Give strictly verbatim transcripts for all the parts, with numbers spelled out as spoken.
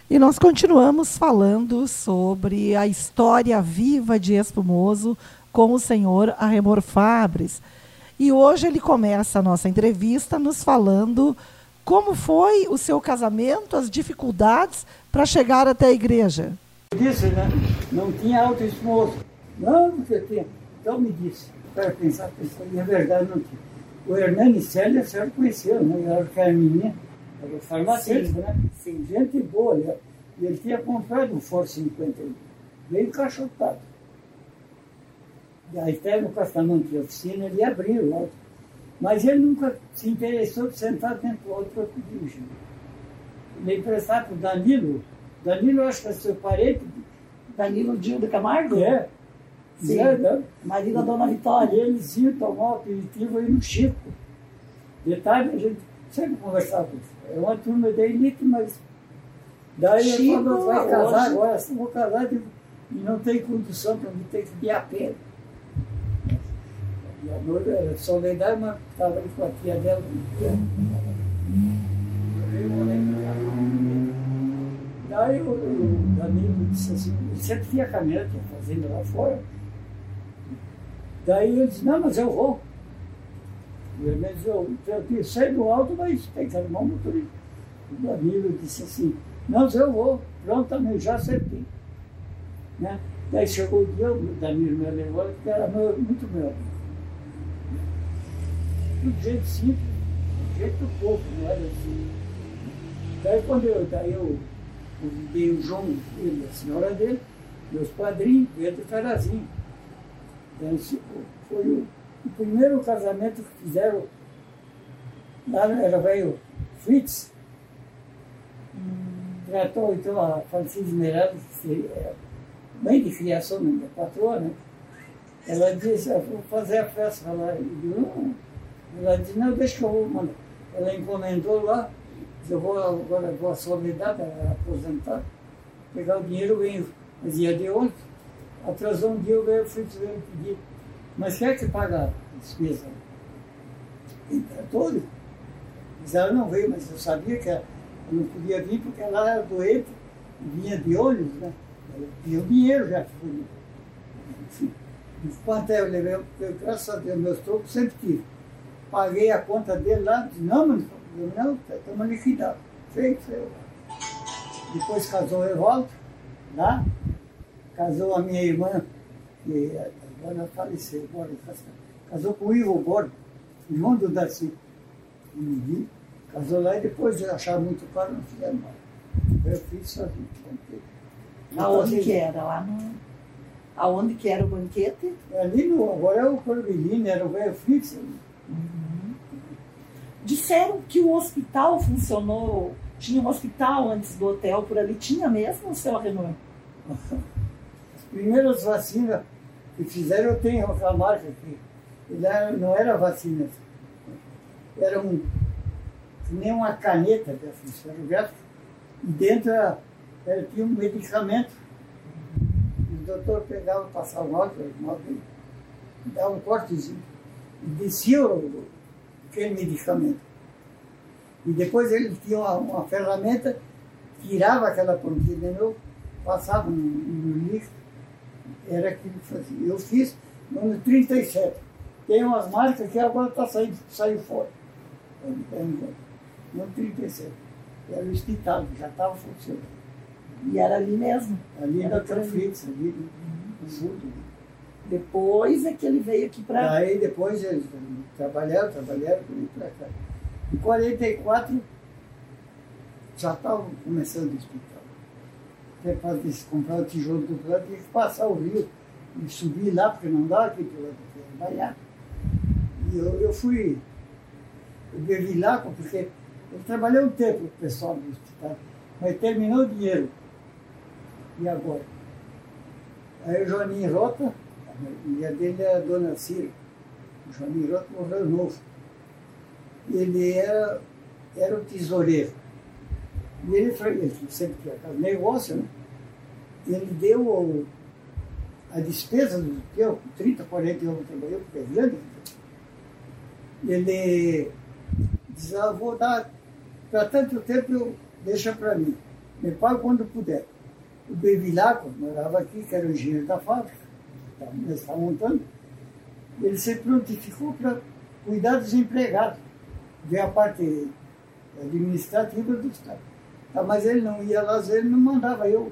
E nós continuamos falando sobre a história viva de Espumoso com o senhor Arremor Fabres. E hoje ele começa a nossa entrevista nos falando como foi o seu casamento, as dificuldades para chegar até a igreja. Disse, né? Não tinha alto Espumoso. Não, porque tinha. Então me disse, para pensar, pensar, e a verdade não tinha. O Hernani Célia, a senhora conheceu, né? Eu acho que era menina, era farmacêutico, né? Sim. Gente boa, né? E ele tinha comprado um Ford cinquenta, bem encaixotado. E aí até no castamento de oficina ele abriu lá. Mas ele nunca se interessou de sentar dentro do outro para dirigir. Ele emprestava para o Danilo. Danilo, eu acho que é seu parente. Danilo Dildo Camargo? É. Sim. É, né? Marido da Dona Vitória. E eles iam tomar um aperitivo aí no Chico. De tarde a gente sempre conversava com isso. É uma turma da elite, mas... Daí Chico, ele falou, vai casar hoje... agora, se eu vou casar e não tem condução para mim, tem que ir a pé. E a noiva era Soledade, mas estava ali com a tia dela. Daí o, o Danilo disse assim, ele sempre tinha caminhonete, tinha fazenda lá fora. Daí ele disse, não, mas eu vou. E ele disse, eu, eu sei do alto, mas tem que arrumar um motorista. O Danilo disse assim, não, eu vou, pronto, também já acertei. Né? Daí chegou o dia, o Danilo me levou, que era meu, muito meu amigo. Tudo jeito simples, jeito pouco, não era assim. Daí quando eu, daí eu convidei o João, ele, a senhora dele, meus padrinhos, Pedro e Carazinho. Então, foi o, o primeiro casamento que fizeram, lá era velho Fritz, tratou então a Francisca Esmeralda, que é mãe de criação da minha patroa, né? Ela disse, eu vou fazer a festa lá. Ela disse, não, deixa que eu vou mandar. Ela encomendou lá, eu vou agora vou a Soledade, aposentar, pegar o dinheiro, venho. Mas ia de ontem, atrasou um dia, eu veio, fui veio pedir. Mas quer que paga a despesa? Todo. Mas ela não veio, mas eu sabia que ela não podia vir porque ela era doente, vinha de ônibus, né? Ela tinha o dinheiro já. Enfim, enquanto eu levei, eu, graças a Deus, meus trocos sempre tive. Paguei a conta dele lá, disse, não, mas eu não, estamos liquidados. Feito, feito. Depois casou o Evaldo, lá, casou a minha irmã, que agora faleceu, agora, casou com o Ivo Borba, irmão do Darcy. E casou lá e depois de achar muito caro, não fizeram mais. Eu fiz sozinho. Aonde que era? Lá no... Aonde que era o banquete? Ali no, agora é o Corvelino, era o velho Fritz. Uhum. Disseram que o hospital funcionou, tinha um hospital antes do hotel por ali, tinha mesmo, seu Arremor? As primeiras vacinas que fizeram, eu tenho a marca aqui. Não era vacina, era um, nem uma caneta dessa esferográfica, e dentro era, era, tinha um medicamento. O doutor pegava, passava o álcool, dava um cortezinho, e descia o, aquele medicamento. E depois ele tinha uma, uma ferramenta, tirava aquela pontinha de novo, passava no, no líquido, era aquilo que fazia. Eu fiz no ano trinta e sete. Tem umas marcas que agora está saindo, saiu fora. No trinta e sete. Era o hospital, já estava funcionando. E era ali mesmo? Ali na Fritz, ali no sul. Depois é que ele veio aqui para... Aí depois eles trabalharam, trabalharam por ir para cá. Em quarenta e quatro já estavam começando o hospital. Até para comprar o tijolo do outro lado, tinha que passar o rio e subir lá, porque não dava aqui para trabalhar. E eu, eu fui, eu bebi lá, porque eu trabalhei um tempo com o pessoal do hospital, mas terminou o dinheiro. E agora? Aí o Joaninho Rota, a mulher dele é a dona Cira. O Joaninho Rota morreu novo. Ele era, era o tesoureiro. E ele, ele sempre tinha aquele negócio, né? Ele deu o, a despesa do hotel, com trinta, quarenta anos trabalhou, porque é grande. Ele disse, ah, vou dar, para tanto tempo, eu, deixa para mim. Me paga quando puder. O Bevilacqua morava aqui, que era o engenheiro da fábrica, nós estávamos montando. Ele se prontificou para cuidar dos empregados, ver a parte administrativa do Estado. Tá, mas ele não ia lá, ele não mandava eu.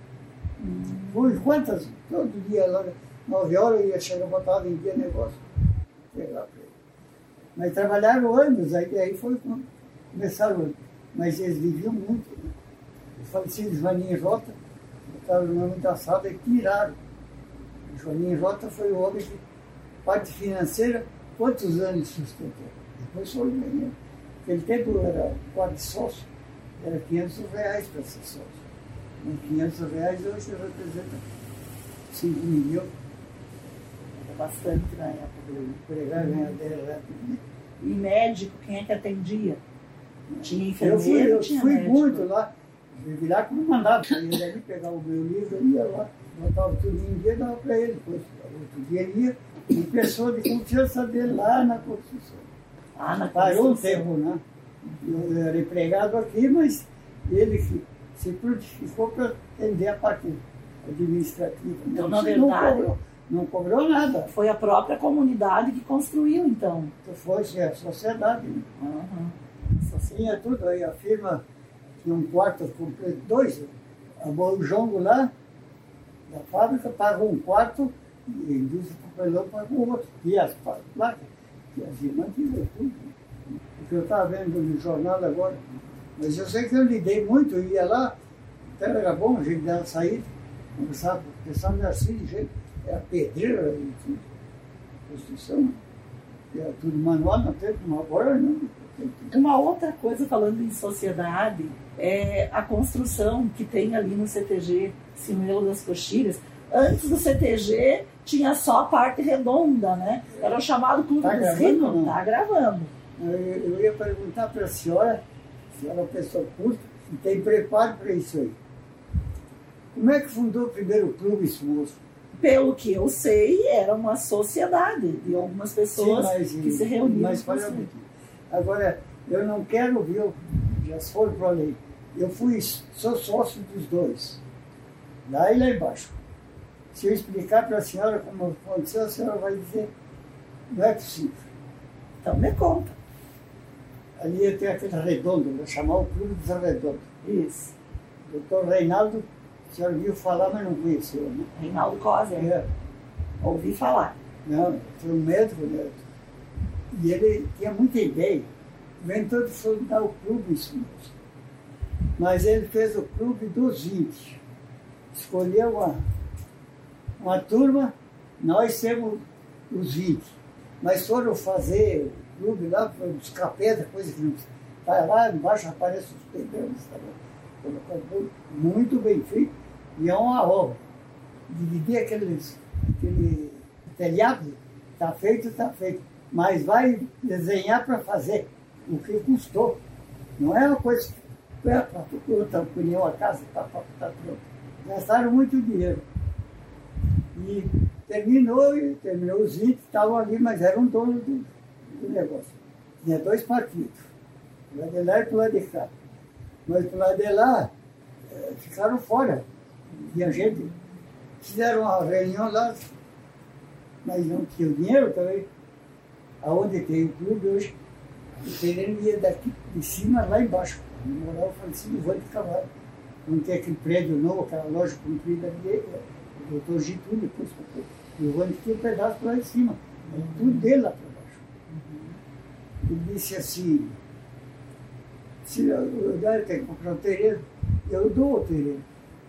Por quantas? Todo dia, lá, nove horas, eu ia chegar, botava, vendia negócio. Pegar para ele. Mas trabalharam anos, aí, aí foi quando começaram. Mas eles viviam muito. Né? O falecido Joaninho Jota, botaram o nome da sala e tiraram. O Joaninho Jota foi o homem que, parte financeira, quantos anos sustentou? Depois foi ganhando. Naquele tempo era quatro sócio, era quinhentos reais para ser sócio. Mas quinhentos reais hoje representa cinco milhões. Era bastante na época. O empregado ganhador. E médico, quem é que atendia? Tinha Eu enfermeiro, fui, eu tinha fui médico. muito lá. Eu vi lá como mandava. Eu ia ali pegar o meu livro, eu ia lá, botava tudo em dia e dava para ele. Depois, outro dia ele ia, e pessoa de confiança dele lá na construção. Ah, na Parou um construção. tempo, né? Eu era empregado aqui, mas ele que se prontificou para atender a parte administrativa. Então, não, na verdade, não cobrou, não cobrou nada. foi a própria comunidade que construiu, então. Então, foi a sociedade. Né? Uhum. Tinha tudo aí, a firma tinha um quarto completo, dois. O jongo lá, da fábrica, pagou um quarto, e a indústria de papelão pagou outro. E as placas, e as irmãs tiveram tudo. O que eu estava vendo no jornal agora. Mas eu sei que eu lidei muito, eu ia lá, até era bom, a gente dava saída, conversava, pensando assim, de jeito, era pedreira, e tudo, construção, era tudo manual, não teve como agora, não. Uma outra coisa, falando em sociedade, é a construção que tem ali no C T G, Sinuelo das Coxilhas. Antes do C T G, tinha só a parte redonda, né? Era o chamado Clube Tá dos gravando, Ricos. não? Tá gravando. Eu, eu ia perguntar para a senhora, a senhora é uma pessoa culta, e tem preparo para isso aí. Como é que fundou o primeiro clube Esmoço? Pelo que eu sei, era uma sociedade de algumas pessoas Sim, mas, que se reuniam. Mas, para olha, construir. agora, eu não quero ouvir, eu já se for para lei. Eu fui, sou sócio dos dois, lá e lá embaixo. Se eu explicar para a senhora como aconteceu, a senhora vai dizer, não é possível. Então, me conta. Ali eu tenho aquele redondo, vou chamar o Clube dos Redondos. Isso. Doutor Reinaldo, a senhora viu falar, mas não conheceu, né? Reinaldo Cosa. É. Ouvi falar. Não, foi um médico, né? E ele tinha muita ideia. Inventou de fundar o clube, isso mesmo. Mas ele fez o clube dos vinte. Escolheu uma, uma turma, nós temos os vinte. Mas foram fazer o clube lá, foram buscar pedra, coisa que não precisa. Vai lá embaixo, aparece os pedreiros. Tá bom? Muito bem feito. E é uma obra. Dividir aqueles, aquele telhado, está feito, está feito. Mas vai desenhar para fazer o que custou. Não é uma coisa que é para outra opinião, a casa está tá, tá pronta. Gastaram muito dinheiro. E terminou, e terminou os vinte, estavam ali, mas eram dono do, do negócio. Tinha dois partidos, pro lado de lá e pro lado de cá. Mas pro lado de lá, é, ficaram fora. Tinha gente, fizeram uma reunião lá, mas não tinha dinheiro também. Aonde tem o clube hoje, o terreno ia daqui de cima lá embaixo. Eu morava o falecido Vande de Cavalho. Não tem aquele prédio novo, aquela loja comprida ali, o doutor Getúlio, depois e o Vande tinha um pedaço lá em cima. Era tudo dele lá para baixo. Ele disse assim, se eu, eu, eu tenho que comprar um terreno, eu dou o terreno.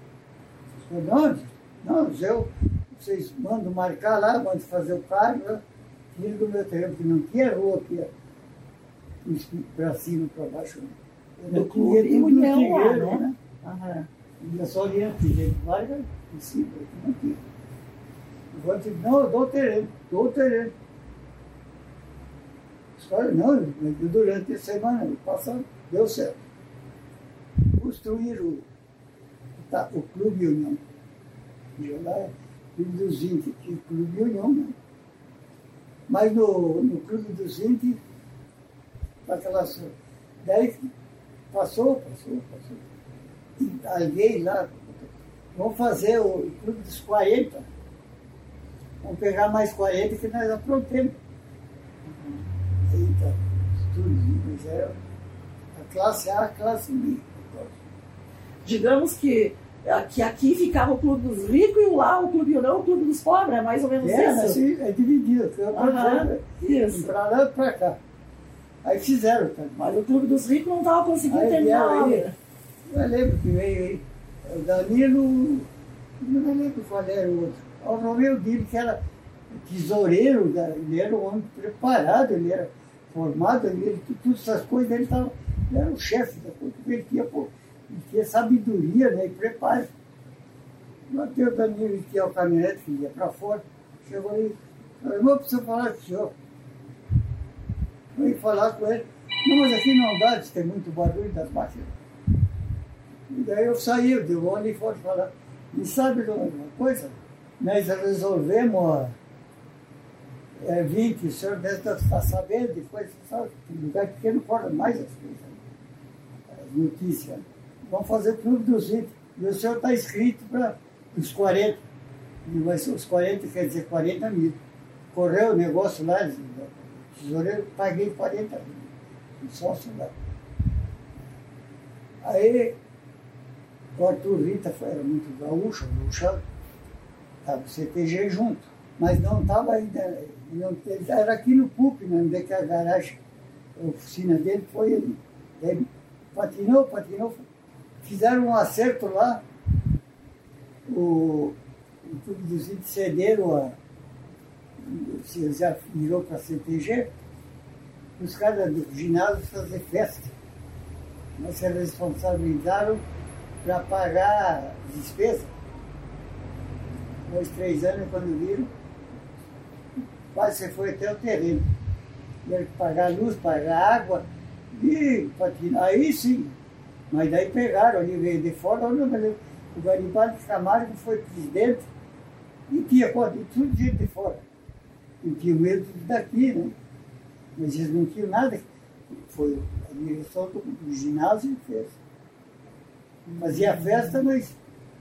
Eu falei, não, não, eu, vocês mandam marcar lá, mandam fazer o cargo, né? Tira do meu terreno, porque não tinha rua aqui, para cima, para baixo. Do clube e União lá, né? né? Aham. Ia só orientando, gente, vai, vai, em cima, não tinha. Eu disse, não, eu dou o terreno, dou o terreno. Os caras, não, durante a semana, passando, deu certo. Construíram o, tá, o Clube União. Já lá, Clube dos vinte, tinha o Clube União, né? Mas no, no Clube dos vinte, aquelas, daí passou, passou, passou. e alguém lá, vamos fazer o clube dos quarenta. Vamos pegar mais quarenta que nós aprontemos. Eita, tudo, mas era a classe A, a classe B. Digamos que, que aqui ficava o clube dos ricos e lá o clube não, o clube dos pobres, é mais ou menos é, isso? Assim, é dividido, uhum, isso. Para lá e para cá. Aí fizeram também. Mas o clube dos ricos não estava conseguindo aí terminar a obra. Eu lembro que veio aí, o Danilo, não me lembro qual era o outro. O Romeu Dino, que era tesoureiro, ele era um homem preparado, ele era formado, ele, todas essas coisas, ele, tava, ele era o chefe da coisa, ele tinha, pô, ele tinha sabedoria, né, e preparo. Lá tem o Danilo, ele tinha o caminhonete que ia para fora, chegou aí, falou, irmão, preciso falar com o senhor. Eu ia falar com ele, não, mas aqui não dá, tem muito barulho das máquinas. E daí eu saí, eu dei um olho e fora falar, e sabe de uma coisa? Nós resolvemos é, vinte, o senhor deve estar sabendo, depois, sabe, em lugar pequeno fora mais as coisas, né? As notícias. Vamos fazer o clube dos vinte. E o senhor está inscrito para os quarenta. E vai ser os quarenta, quer dizer quarenta mil. Correu o negócio lá, o tesoureiro, paguei quarenta mil. O sócio lá. Aí, o Arthur Rita foi, era muito gaúcho, gaúcho. Estava o C T G junto, mas não estava ainda, não, ele era aqui no P U P, onde é que a garagem, a oficina dele foi ali. Ele patinou, patinou, fizeram um acerto lá, o, o Clube dos vinte cederam a, já virou para a C T G, os caras do ginásio fazer festa. Mas se responsabilizaram para pagar as despesas. Dois, três anos, quando viram, quase você foi até o terreno. Tiveram que pagar a luz, pagar a água, e patinar. Aí sim, mas daí pegaram ali, veio de fora, o Garibaldi Camargo foi presidente, e tinha tudo gente de fora. E tinha medo daqui, né? Mas eles não tinham nada. Foi a direção do, do ginásio que fez. Fazia festa, mas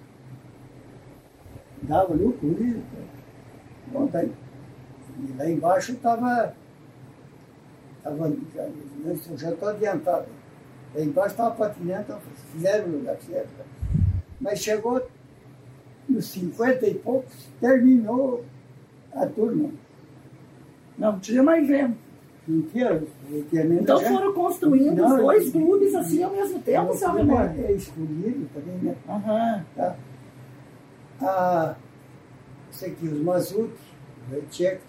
dava loucura. Bom, daí, e lá embaixo estava. Tava, eu já estou adiantado. Lá embaixo estava patinando, então fizeram o lugar, fizeram. Mas chegou nos cinquenta e poucos, terminou a turma. Não tinha mais vento. Não tinha, não tinha nem Então já. Foram construindo não, os dois clubes assim ao mesmo tempo, seu Raimundo? É escolhido também, né? Uhum. Tá. Ah, isso aqui, os Mazuti, o Tcheco.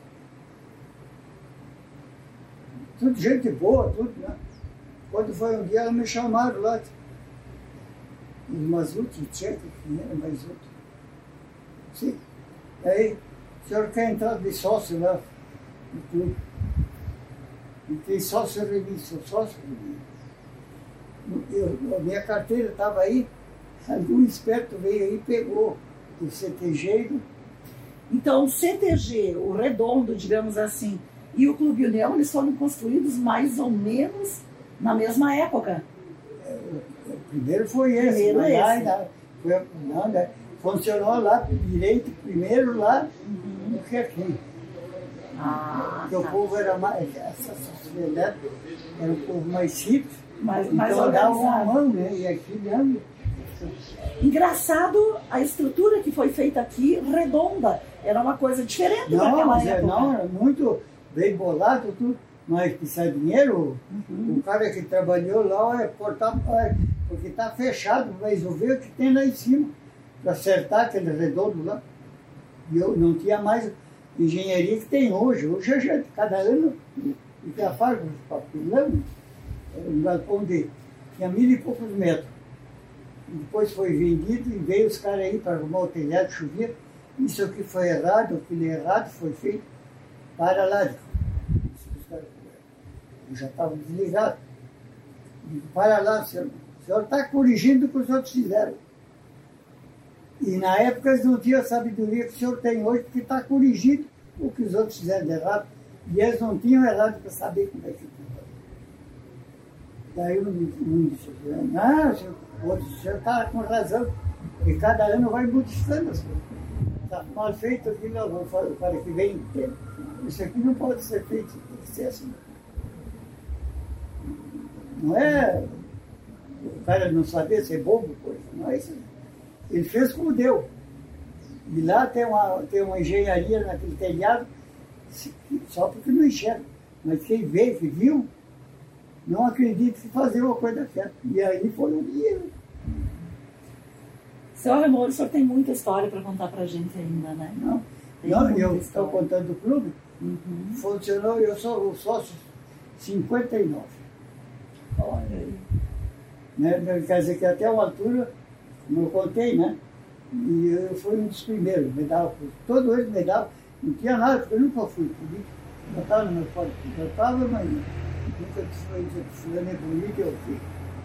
Tudo gente boa, tudo, né? Quando foi um dia, elas me chamaram lá. Os Mazuti, o Tcheco, quem era mais outro. Sim. Aí, o senhor quer entrar de sócio lá no clube? E tem sócio reunido, sou sócio reunido. A minha carteira estava aí, algum esperto veio aí e pegou o C T G. Então, o C T G, o redondo, digamos assim, e o Clube União, eles foram construídos mais ou menos na mesma época. É, o, o primeiro foi esse. Primeiro lá, esse. Lá, foi, não, né? Funcionou lá direito, primeiro lá, uhum. do que aqui. Ah, porque tá. O povo era mais, essa sociedade era um povo mais simples, mais, então mais dava uma mão, né? E aqui dando. Engraçado a estrutura que foi feita aqui, redonda, era uma coisa diferente não, daquela mas época. Não, era muito bem bolado, tudo, mas precisa de dinheiro. Uhum. O cara que trabalhou lá é cortar, porque está fechado, vai resolver o que tem lá em cima, para acertar aquele redondo lá. E eu não tinha mais engenharia que tem hoje. Hoje a gente, cada ano, já faz os papelão, um galpão de tinha mil e poucos metros. E depois foi vendido e veio os caras aí para arrumar o telhado, chovia. Isso aqui foi errado, aquilo errado foi feito. Para lá. Eu já estava desligado. Digo, para lá, senhor. O senhor está corrigindo o que os outros fizeram. E na época eles não tinham a sabedoria que o senhor tem hoje, porque está corrigindo o que os outros fizeram de errado. E eles não tinham errado para saber como é que foi. Daí um, um disse, ah, o outro disse, você está com razão, e cada ano vai modificando as coisas. Está mal feito aqui, não, vou fazer o cara que vem, isso aqui não pode ser feito, tem que ser assim. Não é o cara não saber ser bobo, coisa, não é isso. Ele fez como deu. E lá tem uma, tem uma engenharia naquele telhado, só porque não enxerga. Mas quem veio, que viu, não acredita que fazer uma coisa certa. E aí foi um dia. Seu Remor, o senhor tem muita história para contar para a gente ainda, né? Não, tem não eu estou contando do clube. Uhum. Funcionou, eu sou o sócio cinquenta e nove. Olha aí. Né? Quer dizer que até uma altura, como eu contei, né? E eu fui um dos primeiros, me dava, todo eles me davam, não tinha nada, porque eu nunca fui político, eu estava no meu partido, eu estava, mas nunca fui dizer que fulano é político, eu fui.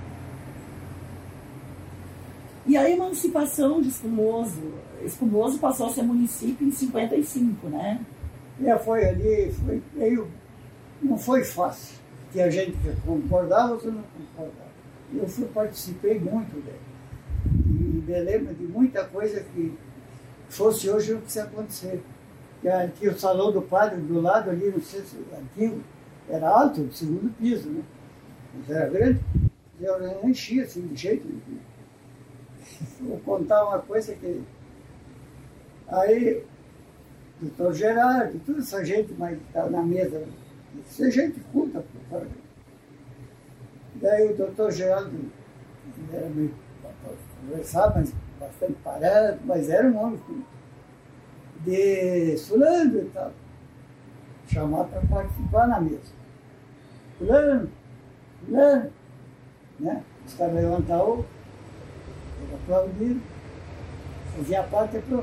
E a emancipação de Espumoso, Espumoso passou a ser município em cinquenta e cinco, né? E foi ali, foi meio, não foi fácil, tinha gente que concordava, outros não concordava. Eu fui, participei muito dele. E me lembro de muita coisa que fosse hoje não precisa acontecer. Tinha o salão do padre do lado ali, não sei se antigo, era alto, o segundo piso, né? Mas era grande, eu não enchia assim de jeito nenhum. Vou contar uma coisa que. Aí, o doutor Gerardo, toda essa gente mais que estava na mesa, isso é gente culta, por favor. Daí o doutor Gerardo, ele era meio. Conversava, mas bastante parado, mas era um homem de fulano e tal. Chamar para participar na mesa. Fulano, fulano, né? Os caras levantavam, aplaudiram, fazia parte para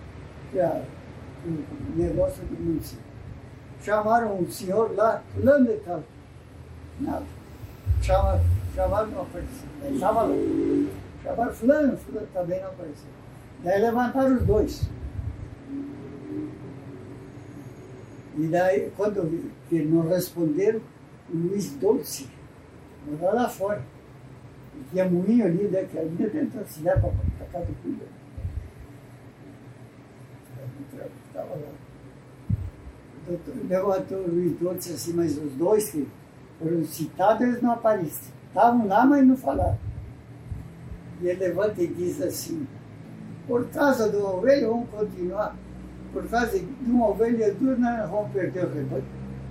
o negócio do município. Chamaram um senhor lá, fulano e tal. Nada. Chamaram, chamaram não apareceu. Ele estava lá. Chamaram fulano, fulano também não apareceu. Daí levantaram os dois. E daí, quando eu vi que não responderam, o Luiz Dolce, morava lá fora. E tinha moinho ali, né, que ali dentro da cidade para a casa do Cuida. Estava lá. O doutor levantou o Luiz Dolce assim, mas os dois que foram citados, eles não apareceram. Estavam lá, mas não falaram. E ele levanta e diz assim, por causa do ovelha vamos continuar, por causa de uma ovelha dura nós vamos perder o rebanho.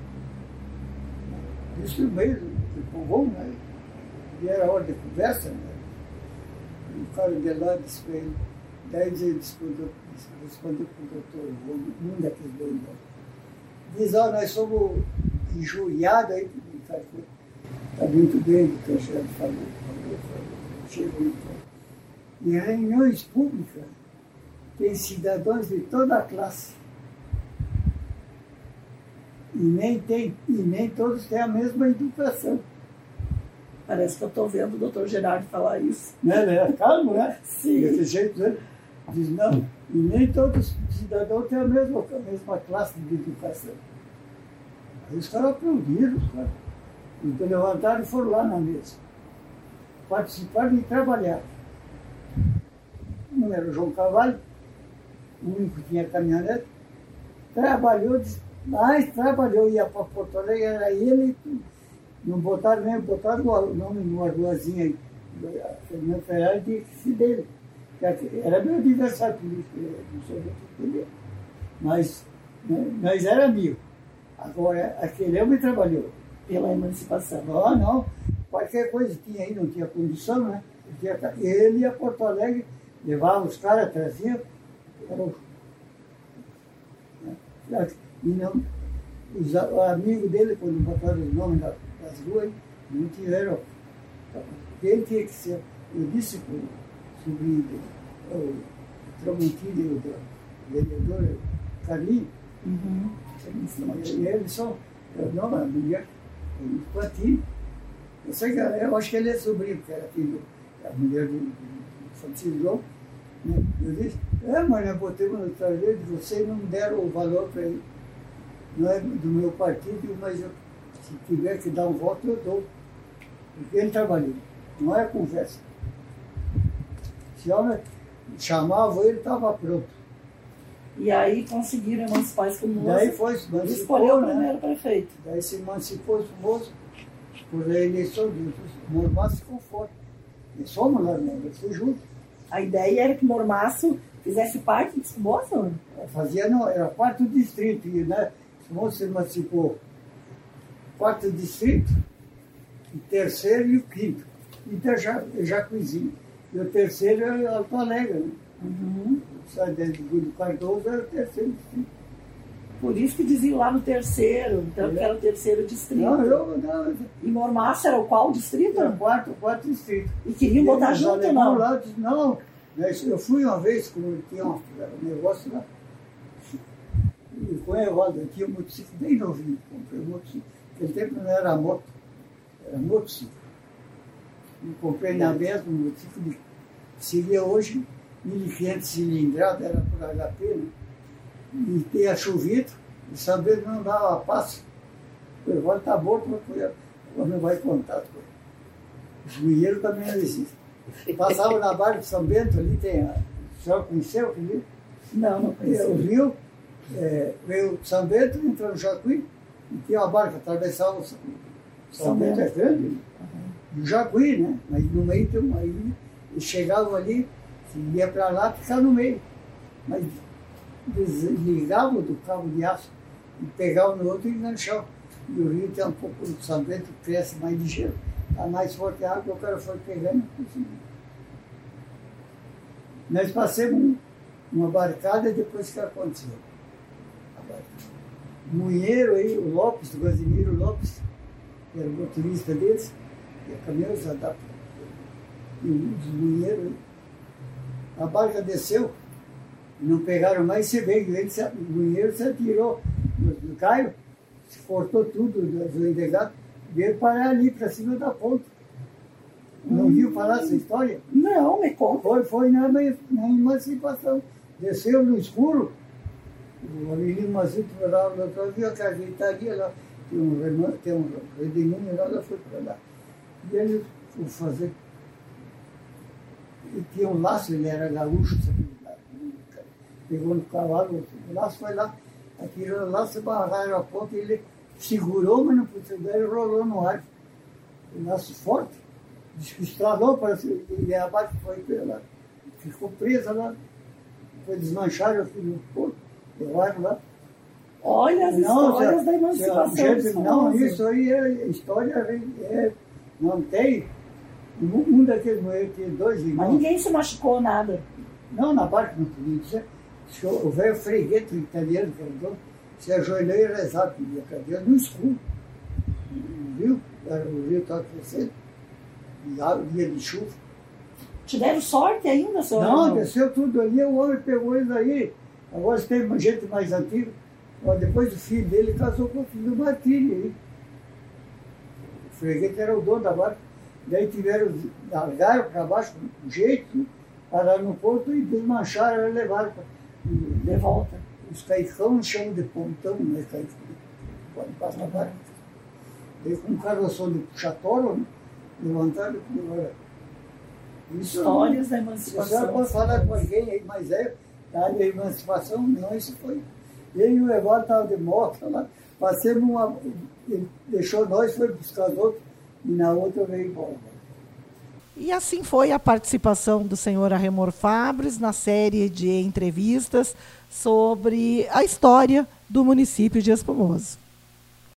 Isso mesmo, ficou bom, né? E era hora de conversa, né? O cara de lá disse para ele, daí ele respondeu, respondeu para o doutor, um daqueles dois, né? Diz, ó, nós somos injuriados aí, está muito bem o que o chefe falou, falou, falou, chegou então. Em reuniões públicas, tem cidadãos de toda a classe. E nem, tem, e nem todos têm a mesma educação. Parece que eu estou vendo o doutor Gerardo falar isso. Né, né? Calmo, né? Sim. Desse jeito, né? Diz, não, e nem todos os cidadãos têm a mesma, a mesma classe de educação. Aí os caras aplaudiram, os caras. Então levantaram e foram lá na mesa. Participaram e trabalharam. Um era o João Cavalho, o único que tinha caminhonete, trabalhou, mas trabalhou, ia para Porto Alegre, era ele, não botaram nem, botaram o nome numa ruazinha aí, a Fernando Ferrari tinha que ser dele, era meu adversário político, não sei o que, mas, mas era amigo. Agora, aquele homem trabalhou. Pela emancipação. Ah, não, qualquer coisa tinha aí, não tinha condição, né? Ele ia a Porto Alegre, levava os caras, trazia. E não, os amigos dele, quando botaram os nomes das, das ruas, não tiveram. Quem tinha que ser? Eu disse para o sobrinho dele, o Tramontini, o vereador Carlinhos, uhum. E eles são, não, a mulher, o Platini. Eu sei que eu acho que ele é sobrinho, porque era filho da mulher do Francisco João. Né? Eu disse, é, mas nós botamos no trajeto de vocês não deram o valor para ele. Não é do meu partido, mas eu, se tiver que dar um voto, eu dou. Porque ele trabalhou. Não é conversa. Se homem chamava ele, estava pronto. E aí conseguiram emancipar Espumoso. Daí foi se emancipou, escolheu o né? primeiro prefeito. Daí se emancipou Espumoso por eleição de Mormaço ficou fora. E somos lá, né? Eu fui junto. A ideia era que Mormaço fizesse parte de Espumoso? Fazia, não, era quarto distrito, e, né? Espumoso se emancipou. Quarto distrito, o terceiro e o quinto. Então já, Jacuizinho. E o terceiro é Alto Alegre, né? Uhum. Do Cardoso era o terceiro distrito. Por isso que diziam lá no terceiro, então é. que era o terceiro distrito. Não, eu não. E Mormaço era o qual distrito? Era o quarto, quarto distrito. E queriam botar junto ou não? Lá, disse, não, eu fui uma vez, como tinha um negócio lá, e com a Evaldo, eu tinha um motociclo bem novinho, comprei um motociclo. Naquele tempo não era moto, era motociclo. Eu comprei na mesma um motociclo de, seria hoje mil e quinhentos cilindradas, era por H P, né? E tinha chovido, e sabendo não dava passo. O Evaldo está morto, mas não vai contato com ele. Os minheiros também não existem. Passava na barra de São Bento, ali tem a... O senhor conheceu o rio? Não, não conheceu. O rio é, veio de São Bento, entrou no Jacuí, e tinha uma barca que atravessava o São, São Bento. Bento é grande, uhum. O Jacuí, né? Mas no meio tem uma ilha. Eles chegavam ali, se ia para lá, ficava no meio. Mas desligavam do cabo de aço e pegavam no outro e enganchavam. E o rio tem um pouco de São Bento, cresce mais ligeiro. Está mais forte a água, o cara foi pegando e conseguiu. Nós passamos uma barcada e depois o que aconteceu? O Munheiro aí, o Lopes, o Gasimiro Lopes, que era o motorista deles, e a caminhão se adapta. E os Munheiros aí. A barca desceu, não pegaram mais, você vê que ele se, o Munheiro se atirou no, no caio, se cortou tudo do endegado, veio parar ali para cima da ponta. Não hum. viu falar essa história? Não, me conta. Foi, foi na, na emancipação. Desceu no escuro, o Avelino Mazuto lá, eu vi a carreitaria lá, tem um, tem um redemoinho lá, ela foi para lá. E ele foi fazer. E tinha um laço, ele era gaúcho, pegou no cavalo, o laço foi lá, atirou o laço, barraram a ponta, ele segurou, mas não conseguiu, ele rolou no ar. O laço forte, diz que estralou, parece, e a barca foi pela, ficou presa lá, foi desmancharam aqui no porto, levaram lá. Olha as não, histórias já, da emancipação. Gente, não, isso aí é história, é, não tem. Um daqueles moeiros tinha dois irmãos. Mas ninguém se machucou, nada. Não, na barca não podia. O velho fregueto italiano, que era dono, se ajoelhou e rezava, pedia para Deus no escuro. Viu? O rio estava crescendo. Dia de chuva. Tiveram sorte ainda, senhor? Não, desceu tudo ali, o homem pegou eles aí. Agora tem uma gente mais antiga. Depois o filho dele casou com o filho do Martírio aí. O fregueto era o dono da barca. Daí tiveram, largaram para baixo, um jeito, pararam no porto e desmancharam e levaram pra, de volta. Os caicão chamam de pontão, né? Caicão, pode passar a barca. Daí com um carroção de puxatório, né? Levantaram e levaram. Histórias da emancipação. Você pode falar com alguém aí mais velho, da área da emancipação? Não, isso foi. Ele e o Evaldo estavam de moto lá, passamos uma. Ele deixou nós, foi buscar os outros, e na outra veio embora. E assim foi a participação do senhor Arremor Fabres na série de entrevistas sobre a história do município de Espumoso.